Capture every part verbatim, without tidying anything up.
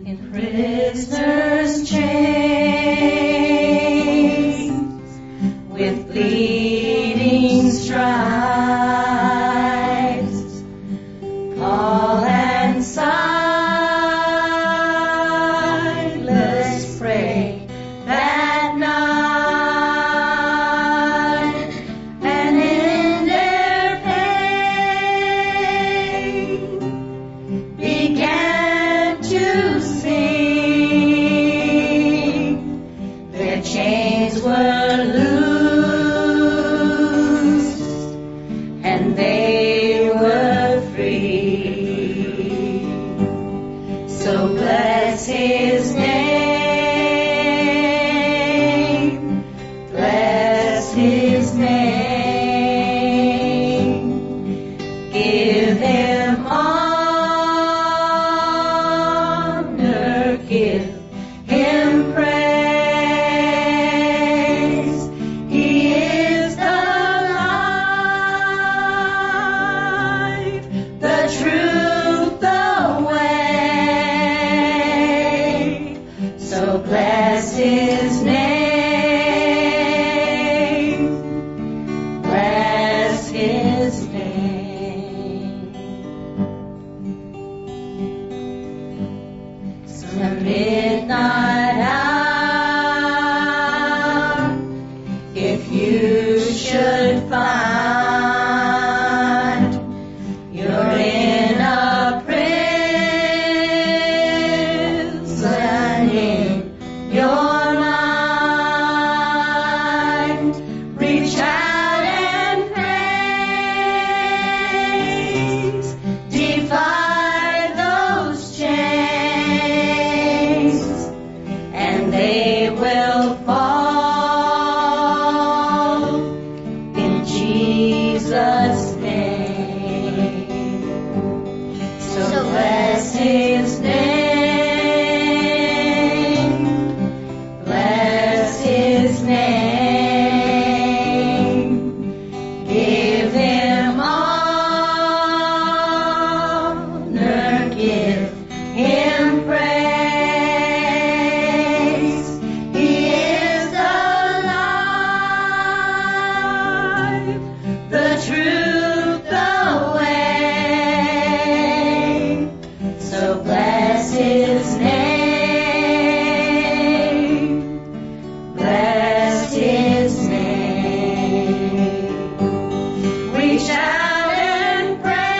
in prisoner's chains, with bleeding stripes, Paul and Silas prayed that night, and in their pain began to sing. Their chains were loosed, and they were free. So bless his name, bless his name, give him honor, give him praise. He is the life, the truth, the way. So bless his name, bless his name. So the midnight hour, if you should find you're in a prison in your mind, reach out and praise, defy those chains, and they will fall in Jesus' name. So bless his name, bless his name, give him honor, give him praise. He is the life, the truth, the way. So bless his name, bless his name. Reach out and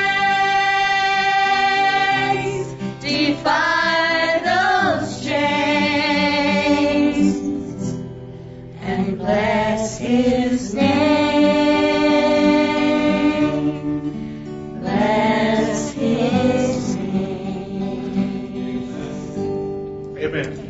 praise, defy those chains, and bless his name, bless his name. Amen.